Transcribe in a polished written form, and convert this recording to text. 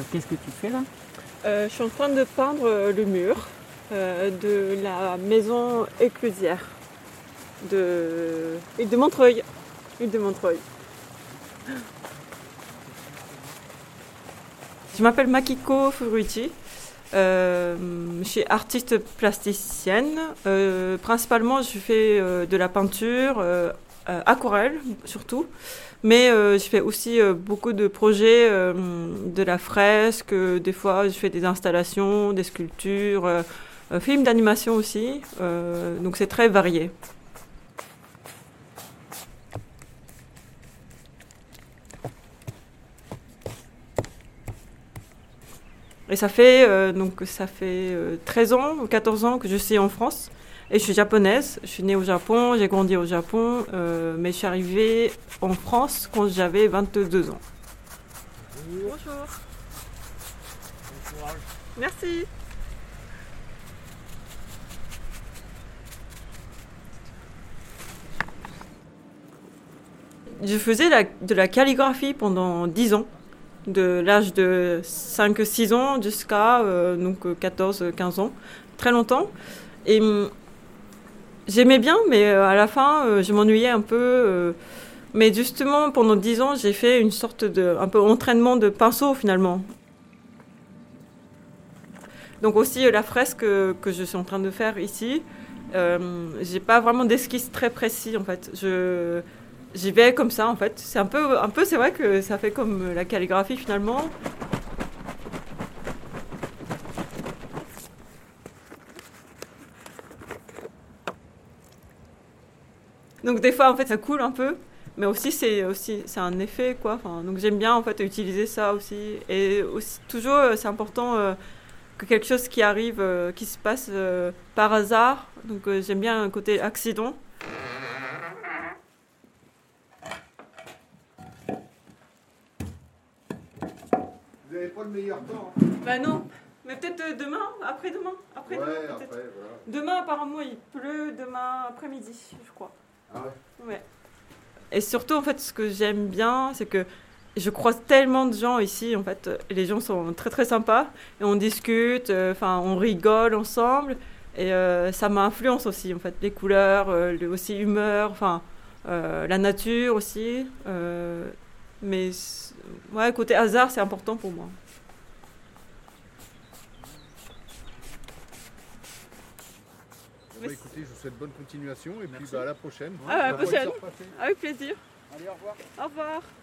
Qu'est-ce que tu fais là? Je suis en train de peindre le mur de la maison éclusière de Île de Montreuil. Île de Montreuil. Je m'appelle Makiko Furuichi. Je suis artiste plasticienne. Principalement, je fais de la peinture, aquarelle surtout. Mais je fais aussi beaucoup de projets, de la fresque. Des fois, je fais des installations, des sculptures, films d'animation aussi. Donc c'est très varié. Et ça fait 13 ans ou 14 ans que je suis en France. Et je suis japonaise. Je suis née au Japon, j'ai grandi au Japon, mais je suis arrivée en France quand j'avais 22 ans. Bonjour. Bon courage. Merci. Je faisais de la calligraphie pendant 10 ans. De l'âge de 5-6 ans jusqu'à 14-15 ans, très longtemps. Et j'aimais bien, mais à la fin, je m'ennuyais un peu. Mais justement, pendant 10 ans, j'ai fait une sorte de un peu entraînement de pinceau finalement. Donc aussi la fresque que je suis en train de faire ici, j'ai pas vraiment d'esquisse très précis en fait. J'y vais comme ça en fait. C'est un peu, c'est vrai que ça fait comme la calligraphie finalement. Donc des fois en fait ça coule un peu, mais aussi c'est un effet quoi. Enfin, donc j'aime bien en fait utiliser ça aussi. Et aussi toujours c'est important que quelque chose qui arrive, qui se passe par hasard. Donc j'aime bien un côté accident. Vous n'avez pas le meilleur temps. Bah non, mais peut-être demain, après-demain, après-demain Ouais, peut-être. après, voilà. Demain apparemment il pleut, demain après-midi, je crois. Ah ouais. Ouais. Et surtout en fait ce que j'aime bien, c'est que je croise tellement de gens ici, en fait, les gens sont très très sympas et on discute, on rigole ensemble et ça m'influence aussi en fait, les couleurs, aussi humeur, la nature aussi. Mais ouais, côté hasard, c'est important pour moi. Bon, bah, écoutez, je vous souhaite bonne continuation et puis à la prochaine. À la On va prochaine. pouvoir se repasser. Avec plaisir. Allez, au revoir. Au revoir.